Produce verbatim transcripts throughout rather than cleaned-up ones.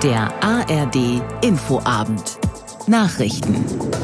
Der A R D Infoabend. Nachrichten.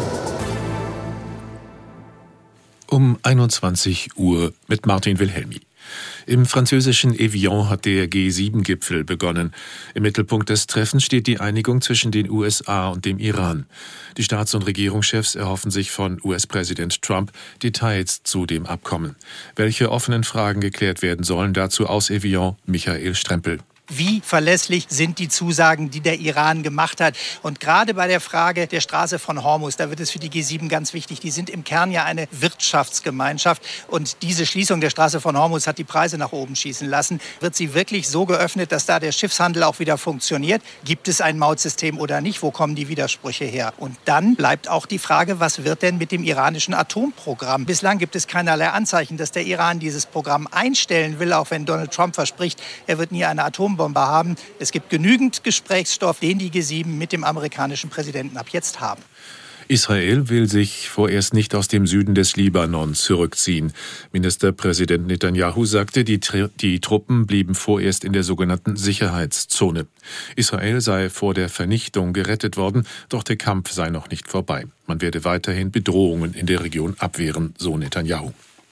Um einundzwanzig Uhr mit Martin Wilhelmi. Im französischen Evian hat der G sieben Gipfel begonnen. Im Mittelpunkt des Treffens steht die Einigung zwischen den U S A und dem Iran. Die Staats- und Regierungschefs erhoffen sich von U S-Präsident Trump Details zu dem Abkommen. Welche offenen Fragen geklärt werden sollen, dazu aus Evian Michael Strempel. Wie verlässlich sind die Zusagen, die der Iran gemacht hat? Und gerade bei der Frage der Straße von Hormuz, da wird es für die G sieben ganz wichtig. Die sind im Kern ja eine Wirtschaftsgemeinschaft. Und diese Schließung der Straße von Hormuz hat die Preise nach oben schießen lassen. Wird sie wirklich so geöffnet, dass da der Schiffshandel auch wieder funktioniert? Gibt es ein Mautsystem oder nicht? Wo kommen die Widersprüche her? Und dann bleibt auch die Frage, was wird denn mit dem iranischen Atomprogramm? Bislang gibt es keinerlei Anzeichen, dass der Iran dieses Programm einstellen will, auch wenn Donald Trump verspricht, er wird nie eine Atombombe haben. Es gibt genügend Gesprächsstoff, den die G sieben mit dem amerikanischen Präsidenten ab jetzt haben. Israel will sich vorerst nicht aus dem Süden des Libanon zurückziehen. Ministerpräsident Netanyahu sagte, die, die Truppen blieben vorerst in der sogenannten Sicherheitszone. Israel sei vor der Vernichtung gerettet worden, doch der Kampf sei noch nicht vorbei. Man werde weiterhin Bedrohungen in der Region abwehren, so Netanyahu.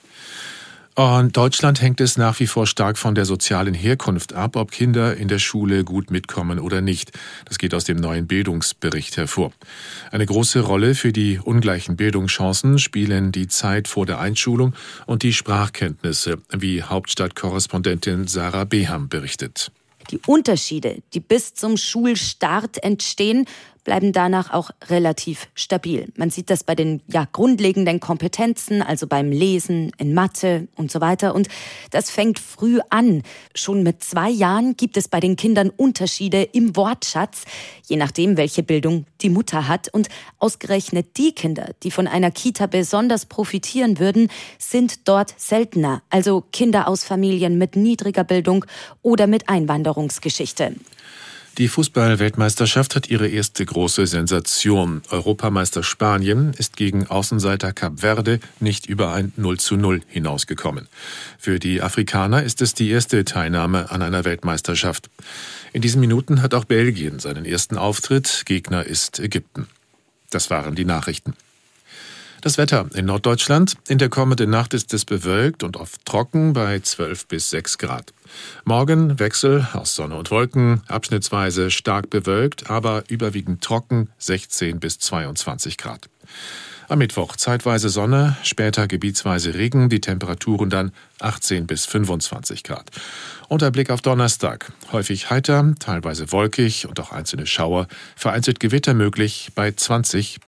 Und Deutschland hängt es nach wie vor stark von der sozialen Herkunft ab, ob Kinder in der Schule gut mitkommen oder nicht. Das geht aus dem neuen Bildungsbericht hervor. Eine große Rolle für die ungleichen Bildungschancen spielen die Zeit vor der Einschulung und die Sprachkenntnisse, wie Hauptstadtkorrespondentin Sarah Beham berichtet. Die Unterschiede, die bis zum Schulstart entstehen, bleiben danach auch relativ stabil. Man sieht das bei den ja, grundlegenden Kompetenzen, also beim Lesen, in Mathe und so weiter. Und das fängt früh an. Schon mit zwei Jahren gibt es bei den Kindern Unterschiede im Wortschatz, je nachdem, welche Bildung die Mutter hat. Und ausgerechnet die Kinder, die von einer Kita besonders profitieren würden, sind dort seltener. Also Kinder aus Familien mit niedriger Bildung oder mit Einwanderungsgeschichte. Die Fußball-Weltmeisterschaft hat ihre erste große Sensation. Europameister Spanien ist gegen Außenseiter Kap Verde nicht über ein null zu null hinausgekommen. Für die Afrikaner ist es die erste Teilnahme an einer Weltmeisterschaft. In diesen Minuten hat auch Belgien seinen ersten Auftritt. Gegner ist Ägypten. Das waren die Nachrichten. Das Wetter in Norddeutschland. In der kommenden Nacht ist es bewölkt und oft trocken bei zwölf bis sechs Grad. Morgen Wechsel aus Sonne und Wolken, abschnittsweise stark bewölkt, aber überwiegend trocken, sechzehn bis zweiundzwanzig Grad. Am Mittwoch zeitweise Sonne, später gebietsweise Regen, die Temperaturen dann achtzehn bis fünfundzwanzig Grad. Und ein Blick auf Donnerstag. Häufig heiter, teilweise wolkig und auch einzelne Schauer, vereinzelt Gewitter möglich bei zwanzig